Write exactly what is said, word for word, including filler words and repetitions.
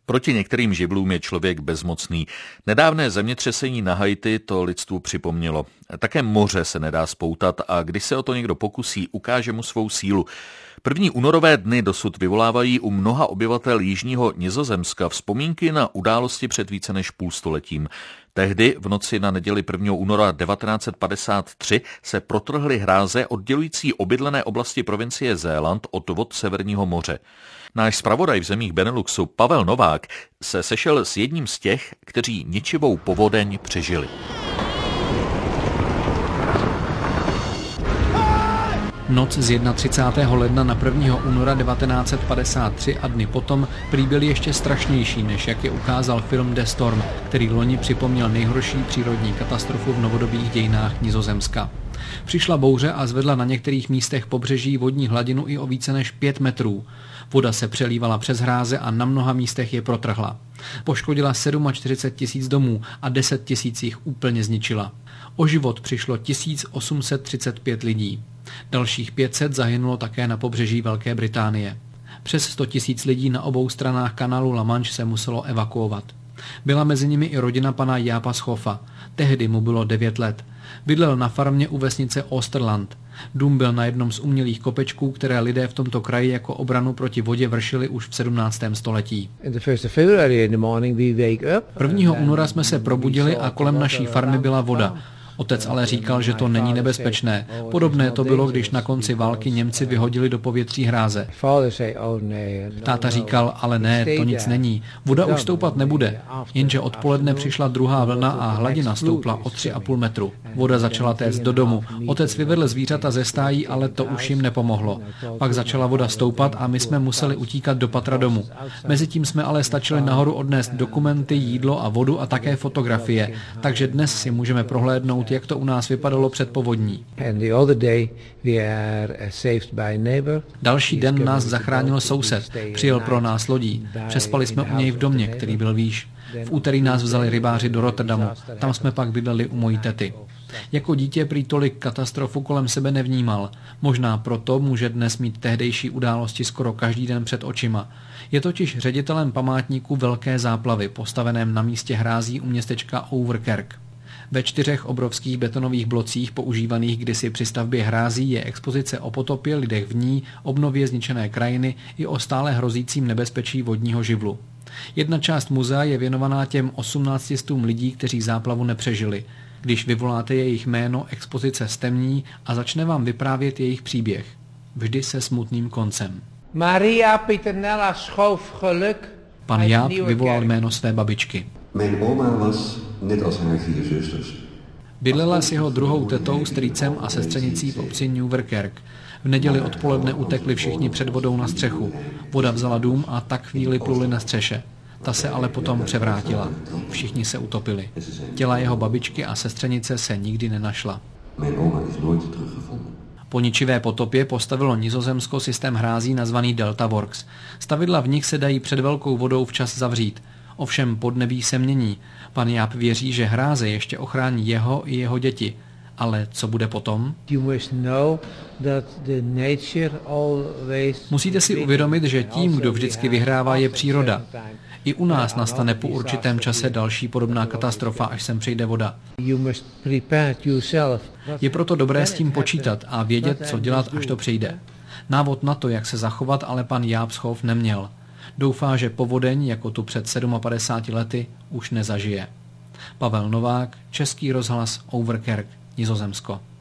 Proti některým živlům je člověk bezmocný. Nedávné zemětřesení na Haiti to lidstvu připomnělo. Také moře se nedá spoutat a když se o to někdo pokusí, ukáže mu svou sílu. První únorové dny dosud vyvolávají u mnoha obyvatel jižního Nizozemska vzpomínky na události před více než půlstoletím. Tehdy v noci na neděli prvního února devatenáct set padesát tři se protrhly hráze oddělující obydlené oblasti provincie Zéland od vod Severního moře. Náš zpravodaj v zemích Beneluxu Pavel Novák se sešel s jedním z těch, kteří ničivou povodeň přežili. Noc z třicátého prvního ledna na prvního února devatenáct set padesát tři a dny potom prý byly ještě strašnější, než jak je ukázal film The Storm, který loni připomněl nejhorší přírodní katastrofu v novodobých dějinách Nizozemska. Přišla bouře a zvedla na některých místech pobřeží vodní hladinu i o více než pět metrů. Voda se přelívala přes hráze a na mnoha místech je protrhla. Poškodila čtyřicet sedm tisíc domů a deset tisíc jich úplně zničila. O život přišlo tisíc osm set třicet pět lidí. Dalších pět set zahynulo také na pobřeží Velké Británie. Přes sto tisíc lidí na obou stranách kanálu La Manche se muselo evakuovat. Byla mezi nimi i rodina pana Jápa Schofa. Tehdy mu bylo devět let. Bydlel na farmě u vesnice Oosterland. Dům byl na jednom z umělých kopečků, které lidé v tomto kraji jako obranu proti vodě vršili už v sedmnáctém století. prvního února jsme se probudili a kolem naší farmy byla voda. Otec ale říkal, že to není nebezpečné. Podobné to bylo, když na konci války Němci vyhodili do povětří hráze. Táta říkal, ale ne, to nic není. Voda už stoupat nebude. Jenže odpoledne přišla druhá vlna a hladina stoupla o tři a půl metru. Voda začala téct do domu. Otec vyvedl zvířata ze stájí, ale to už jim nepomohlo. Pak začala voda stoupat a my jsme museli utíkat do patra domu. Mezitím jsme ale stačili nahoru odnést dokumenty, jídlo a vodu a také fotografie. Takže dnes si můžeme prohlédnout, jak to u nás vypadalo před povodní. Další den nás zachránil soused, přijel pro nás lodí. Přespali jsme u něj v domě, který byl výš. V úterý nás vzali rybáři do Rotterdamu, tam jsme pak bydleli u mojí tety. Jako dítě prý tolik katastrofu kolem sebe nevnímal. Možná proto může dnes mít tehdejší události skoro každý den před očima. Je totiž ředitelem památníku Velké záplavy, postaveném na místě hrází u městečka Overkerk. Ve čtyřech obrovských betonových blocích používaných kdysi při stavbě hrází je expozice o potopě, lidech v ní, obnově zničené krajiny i o stále hrozícím nebezpečí vodního živlu. Jedna část muzea je věnovaná těm osmnácti stům lidí, kteří záplavu nepřežili. Když vyvoláte jejich jméno, expozice stemní a začne vám vyprávět jejich příběh. Vždy se smutným koncem. Maria Pieternella Schoof geluk. Pan Jaap vyvolal jméno své babičky. Mijn oma was net als haar vier zusters. Bydlela s jeho druhou tetou, strýcem a sestřenicí v obci Nieuwerkerk. V neděli odpoledne utekli všichni před vodou na střechu. Voda vzala dům a tak chvíli pluli na střeše. Ta se ale potom převrátila. Všichni se utopili. Těla jeho babičky a sestřenice se nikdy nenašla. Po ničivé potopě postavilo Nizozemsko systém hrází nazvaný Delta Works. Stavidla v nich se dají před velkou vodou včas zavřít. Ovšem podnebí se mění. Pan Jaap věří, že hráze ještě ochrání jeho i jeho děti. Ale co bude potom? Musíte si uvědomit, že tím, kdo vždycky vyhrává, je příroda. I u nás nastane po určitém čase další podobná katastrofa, až sem přijde voda. Je proto dobré s tím počítat a vědět, co dělat, až to přijde. Návod na to, jak se zachovat, ale pan Jaap Schoof neměl. Doufá, že povodeň, jako tu před padesáti sedmi lety, už nezažije. Pavel Novák, Český rozhlas, Overkerk, Nizozemsko.